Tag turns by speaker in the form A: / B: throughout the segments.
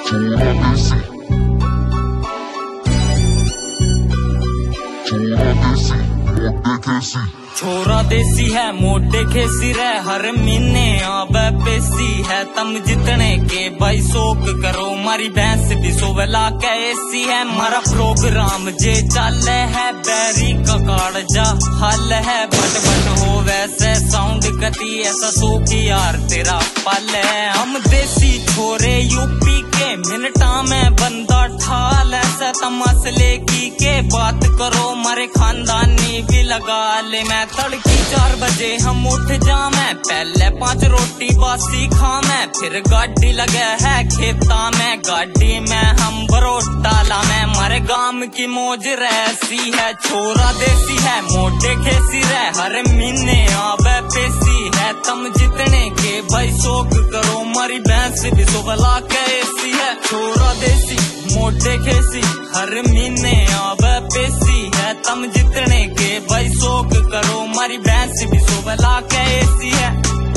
A: छोरा देसी है मोटे खेसी रे हर महीने आवे पेसी है तम जितने के भाई शोक करो मारी भैंस भी सोवला कैसी है मारा प्रोग्राम जे चल है बैरी का काड़ जा हल है बट हो वैसे साउंड कती ऐसा सो की यार तेरा पल है हम देसी छोरे यूपी के मिनटा में बंदा ठाल ऐसा तमसले की के बात करो मारे खानदानी भी लगा ले मैं तड़की 4 बजे हम उठ जा मैं पहले 5 रोटी बासी खा मैं फिर गाड़ी लगे है खेता में गाड़ी में हम बरोटा ला मैं मारे गांव की मौज रहसी है छोरा देसी है मोटे खेसी रे हर महीने आवे पेसी है तम जितने के भाई शोक करो मारी भैंस भी सोवला कैसी है छोरा देसी मोटे खेसी हर महीने आवे पेसी है तम जितने के भाई शोक करो मारी भैंस भी सोवला कैसी है।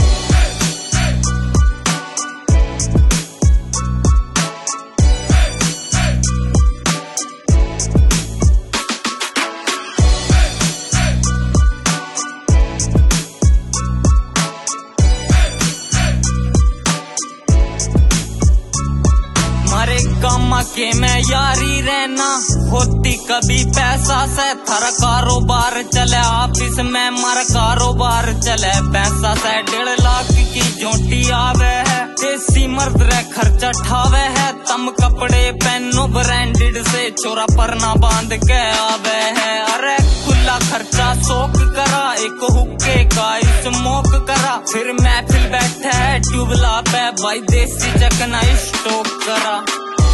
A: कामा के मैं यारी रहना होती कभी पैसा से थारा कारोबार चले ऑफिस में मारा कारोबार चले पैसा से 1.5 लाख की जोटी आवे है देसी मर्द रे खर्चा ठावे है तम कपड़े पहनो ब्रांडेड से छोरा परना बांध के आवे है अरे खुला खर्चा शौक करा एक हुक्के का स्मोक करा फिर महफिल बैठे है ट्यूबला पे भाई देसी चकना स्टोक करा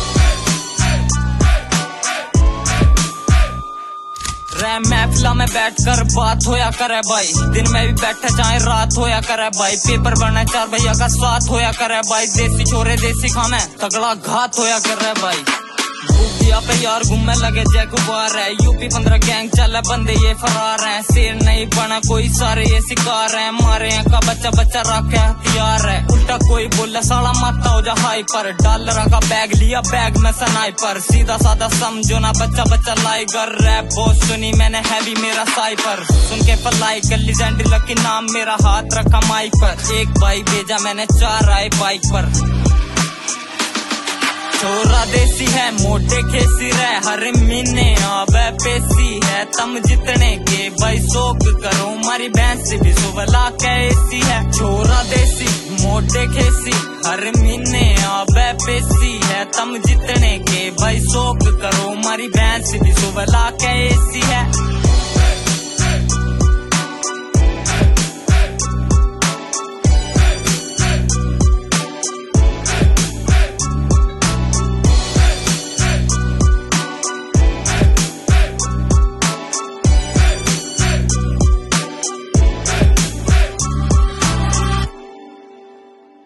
A: महफिला में बैठकर बात होया करे भाई दिन में भी बैठे चाहे रात होया करे भाई पेपर बने 4 भैया का साथ होया करे भाई देसी छोरे देसी खामे तगड़ा घात होया करे भाई बुगिया पे यार घूमने लगे जय गुबार है यूपी 15 गैंग चले बंदे ये फरार हैं शेर नहीं बना कोई सारे ये शिकार हैं मारे का बच्चा बच्चा रखे हथियार है उल्टा कोई बोले साला माता हो जा हाई पर डॉलर का बैग लिया बैग में स्नाइपर सीधा साधा समझो ना बच्चा बच्चा लाई कर रैप बहुत सुनी मैंने हैवी मेरा साइपर सुन के पलाई कर लीजेंडरी लकी नाम मेरा हाथ रखा माइक पर एक भाई भेजा मैंने 4 आए बाइक पर छोरा देसी है मोटे खेसी रे हर महीने आवे पेसी है तम जितने के भाई शोक करो मारी भैंस भी सोवला कैसी है छोरा देसी मोटे खेसी हर महीने आवे पेसी है तम जितने के भाई शोक करो मारी भैंस भी सोवला कैसी है।